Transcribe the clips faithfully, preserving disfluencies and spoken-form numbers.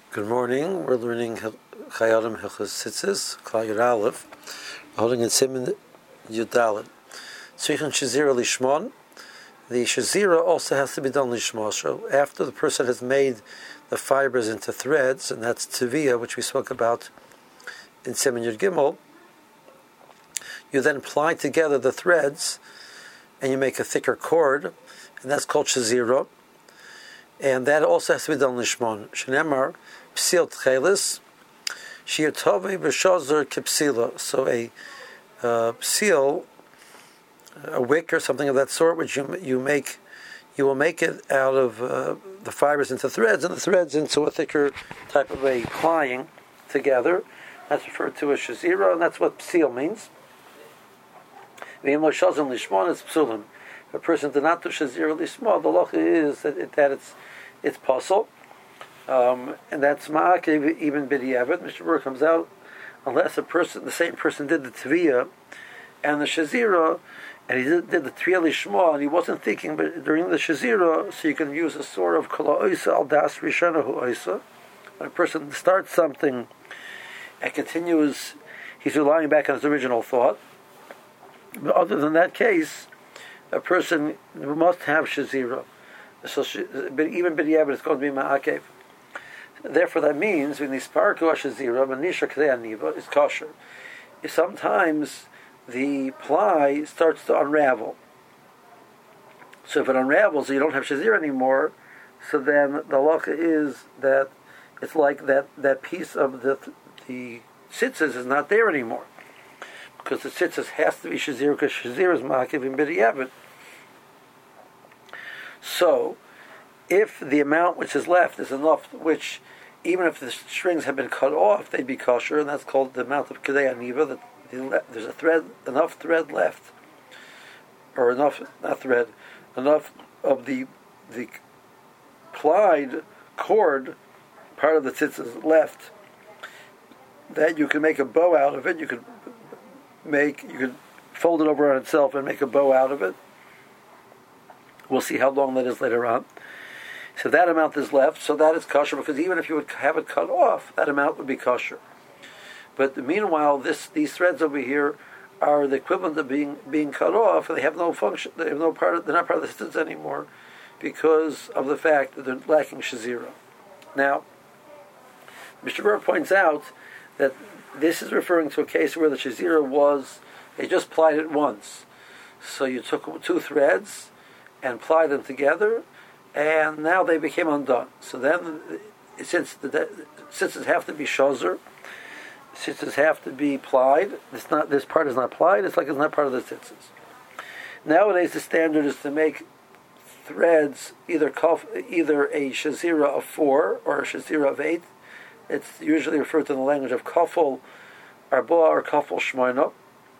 Good morning. We're learning Chayadim Hilchos Tzitzis, Klal Yud Aleph, holding in Siman Yud Daled. Tzrichen Shazira Lishmon. The Shazira also has to be done Lishmon. So after the person has made the fibers into threads, and that's Teviyah, which we spoke about in Siman Yud Gimel, you then ply together the threads, and you make a thicker cord, and that's called Shazira. And that also has to be done Lishmon. Shenemar, Psil Tchelis, Shir Tovei B'Shazor Kipsila. So a uh, seal, a wick or something of that sort, which you you make, you will make it out of uh, the fibers into threads, and the threads into a thicker type of a plying together. That's referred to as Shazira, and that's what Psil means. V'im Lo Shazon Lishmon, it's Psulim. If a person did not do Shazira Lishmon, the loch is that, it, that it's it's possible. Um, and that's ma'akev even b'diavad. Mister Berg comes out unless a person, the same person, did the tviyah and the shazira, and he did, did the tviyah lishma, and he wasn't thinking, but during the shazira, so you can use a sort of kala oisa al das rishanahu oisa. When a person starts something and continues, he's relying back on his original thought. But other than that case, a person must have shazira. So, but even b'diavad, it's going to be ma'akev. Therefore, that means when the sparku hashazira manisha k'dei aniva is kosher. Sometimes the ply starts to unravel. So if it unravels, so you don't have shazira anymore. So then the halacha is that it's like that, that piece of the the tzitzis is not there anymore, because the tzitzis has to be shazira, because shazira is ma'akev in b'diavad. So, if the amount which is left is enough, which even if the strings have been cut off, they'd be kosher, and that's called the amount of kedei aniva. That the, there's a thread, enough thread left, or enough, not thread, enough of the the plied cord, part of the tzitzis left, that you can make a bow out of it. You could make, you could fold it over on itself and make a bow out of it. We'll see how long that is later on. So that amount is left, so that is kosher, because even if you would have it cut off, that amount would be kosher. But meanwhile, this these threads over here are the equivalent of being being cut off, and they have no function. They have no part. Of, they're not part of the tzitzis anymore, because of the fact that they're lacking shazira. Now, Mister Berg points out that this is referring to a case where the shazira was, they just plied it once. So you took two threads and plied them together, and now they became undone. So then, since the tzitzis have to be shozer, tzitzis have to be plied. It's not, this part is not plied. It's like it's not part of the tzitzis. Nowadays, the standard is to make threads either kaf, either a shazira of four or a shazira of eight. It's usually referred to in the language of kafel arboa or kafel shmoina.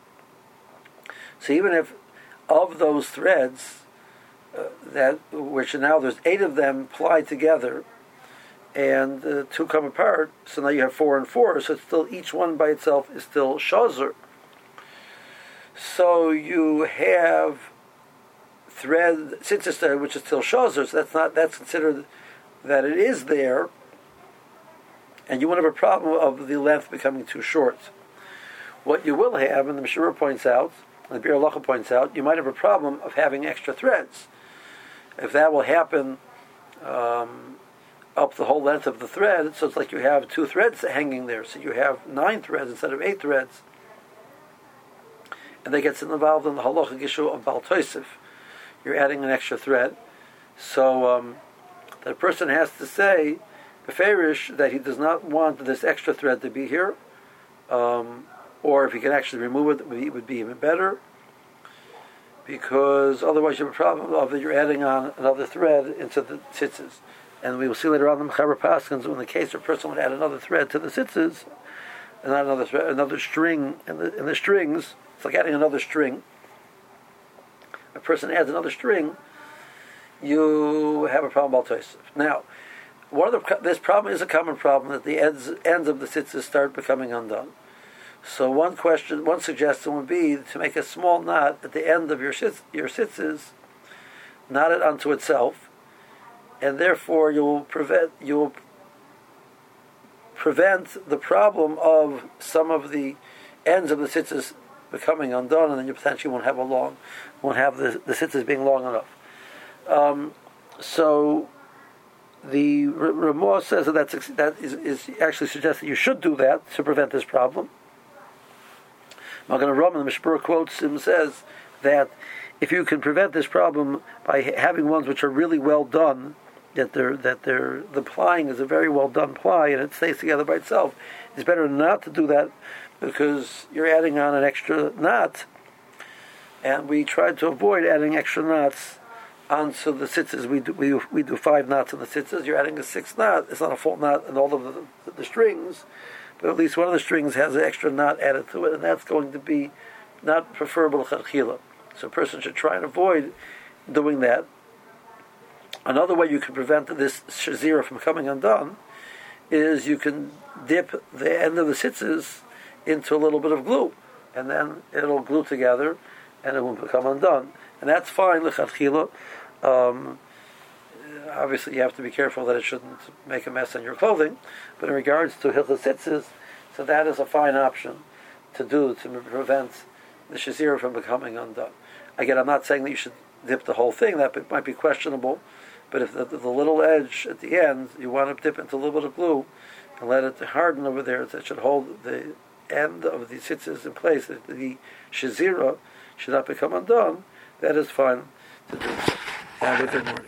So even if of those threads, Uh, that which now there's eight of them plied together, and uh, two come apart, so now you have four and four, so it's still, each one by itself is still shazer. So you have thread, tzitzis there, which is still shazer, so that's not, that's considered that it is there, and you won't have a problem of the length becoming too short. What you will have, and the Mishra points out, and the Bir Halacha points out, you might have a problem of having extra threads. If that will happen um, up the whole length of the thread, so it's like you have two threads hanging there, so you have nine threads instead of eight threads, and that gets involved in the halachic issue of Baal Tosef. You're adding an extra thread, so um, the person has to say, beferish, that he does not want this extra thread to be here, um, or if he can actually remove it, it would be even better, because otherwise you have a problem of that you're adding on another thread into the tzitzis. And we will see later on in the Mechaber Paskins, when the case where a person would add another thread to the tzitzis, and not another thread, another string in the, in the strings, it's like adding another string. A person adds another string, you have a problem about Tosef. Now, one of the, this problem is a common problem, that the ends, ends of the tzitzis start becoming undone. So one question, one suggestion would be to make a small knot at the end of your shitz, your tzitzis, knot it onto itself, and therefore you'll prevent you'll prevent the problem of some of the ends of the tzitzis becoming undone, and then you potentially won't have a long, won't have the the tzitzis being long enough. Um, so the Ramah says that that's, that is, is actually suggests that you should do that to prevent this problem. Magen Avraham in the Mishpur quotes him, says that if you can prevent this problem by having ones which are really well done, that they're that they're the plying is a very well done ply and it stays together by itself, it's better not to do that because you're adding on an extra knot, and we tried to avoid adding extra knots onto the tzitzis. We do we we do five knots in the tzitzis. You're adding a sixth knot. It's not a full knot in all of the, the, the strings, but at least one of the strings has an extra knot added to it, and that's going to be not preferable chachila. So a person should try and avoid doing that. Another way you can prevent this shazira from coming undone is you can dip the end of the tzitzis into a little bit of glue, and then it'll glue together, and it won't become undone. And that's fine, l'chadchila. Um, obviously, you have to be careful that it shouldn't make a mess on your clothing. But in regards to hilchos tzitzis, so that is a fine option to do to prevent the shazira from becoming undone. Again, I'm not saying that you should dip the whole thing. That might be questionable. But if the, the little edge at the end, you want to dip into a little bit of glue and let it harden over there, that should hold the end of the tzitzis in place, that the shazira should not become undone, that is fine to do. Have a good morning.